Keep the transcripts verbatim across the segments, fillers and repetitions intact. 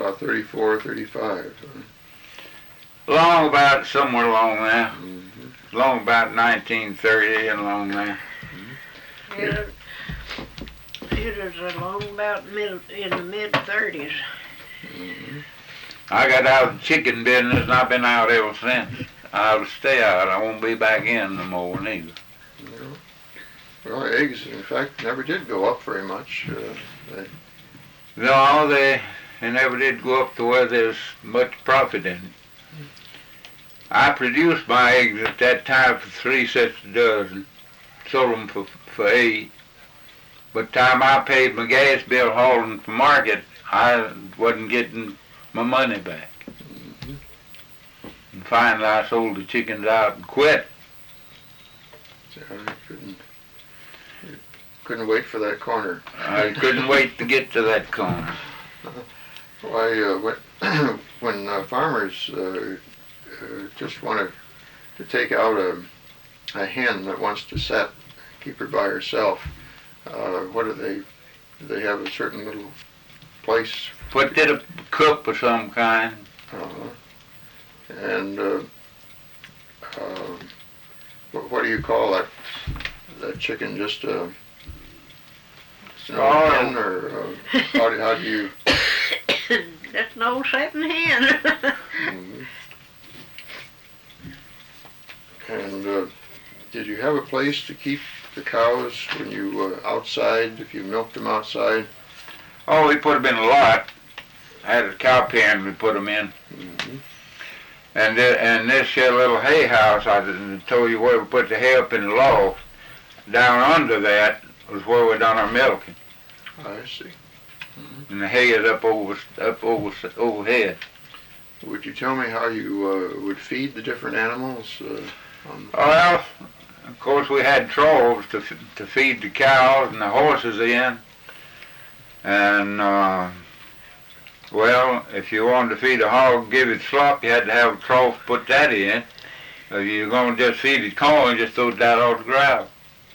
about thirty-four, thirty-five. Huh? Long about somewhere along there. Mm-hmm. Long about nineteen thirty and along there. Mm-hmm. It, it was along about mid, in the mid thirties. Mm-hmm. I got out of the chicken business and I've been out ever since. I'll stay out. I won't be back in no more neither. Yeah. Well, eggs, in fact, never did go up very much. Uh, they... No, they, they never did go up to where there's much profit in it. I produced my eggs at that time for three cents a dozen. Sold them for, for eight. By the time I paid my gas bill hauling to market, I wasn't getting my money back. Mm-hmm. And finally I sold the chickens out and quit. So I couldn't, couldn't wait for that corner. I couldn't wait to get to that corner. Why, uh, when, when uh, farmers uh, uh, just want to, to take out a, a hen that wants to set, keep her by herself, uh, what do they, do they have a certain little place? Put in a coop of some kind. Uh, and uh, uh, what, what do you call that, that chicken? Just a, just an old Oh. hen, or uh, how, do, how do you? That's an old setting hen. Mm-hmm. And uh, did you have a place to keep the cows when you were outside, if you milked them outside? Oh, we put them in a lot. I had a cow pen we put them in. Mm-hmm. And th- and this here little hay house, I didn't told you where we put the hay up in the loft. Down under that was where we done our milking. I see. Mm-hmm. And the hay is up over, up over, overhead. Would you tell me how you uh, would feed the different animals? Uh, on Well, of course we had troughs to f- to feed the cows and the horses in. And, uh, well, if you wanted to feed a hog, give it slop, you had to have a trough, put that in. If you're going to just feed it corn, just throw that on the ground.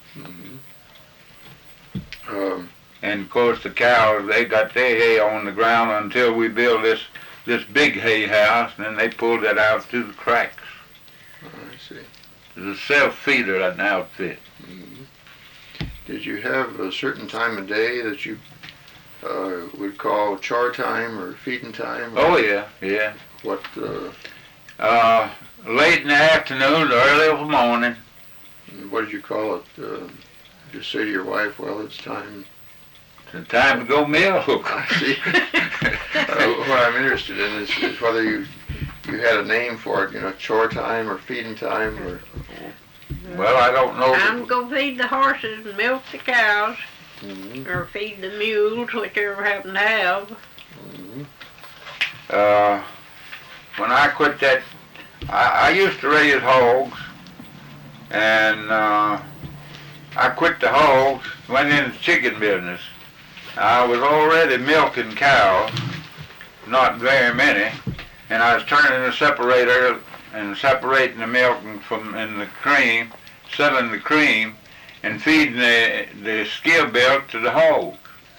Mm-hmm. um, And of course the cows, they got their hay on the ground until we built this this big hay house, and then they pulled that out through the cracks. I see. It's a self-feeder, that outfit. Mm-hmm. Did you have a certain time of day that you uh, would call chore time or feeding time? Oh yeah, yeah. What? Uh, Uh, late in the afternoon, early in the morning. what did you call it? Uh, just say to your wife, "Well, it's time." It's time to go milk. I see. uh, what I'm interested in is, is whether you you had a name for it. You know, chore time or feeding time, or. Well, I don't know. I'm going to feed the horses and milk the cows, Mm-hmm. or feed the mules, whichever I happen to have. Mm-hmm. Uh, when I quit that, I, I used to raise hogs, and uh, I quit the hogs, went into the chicken business. I was already milking cows, not very many, and I was turning the separator and separating the milk from and the cream, selling the cream, and feeding the, the skid milk to the hogs.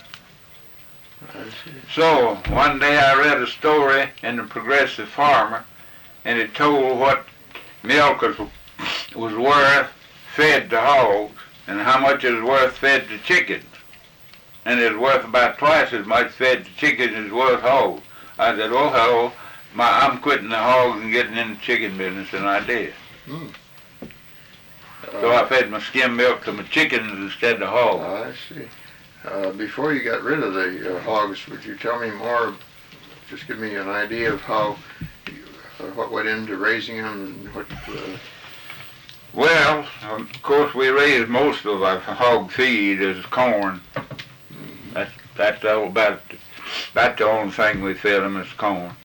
I see. So one day I read a story in the Progressive Farmer, and it told what milk was, was worth fed to hogs, and how much it was worth fed to chickens. And it was worth about twice as much fed to chickens as it was hogs. I said, oh hell, my, I'm quitting the hogs and getting in the chicken business, and I did. Mm. So I fed my skim milk to my chickens instead of hogs. I see. Uh, before you got rid of the uh, hogs, would you tell me more? Just give me an idea of how, you, uh, what went into raising them, and what. Uh, Well, of course we raise most of our hog feed as corn. That's that's all about that's the only thing we feed them is corn.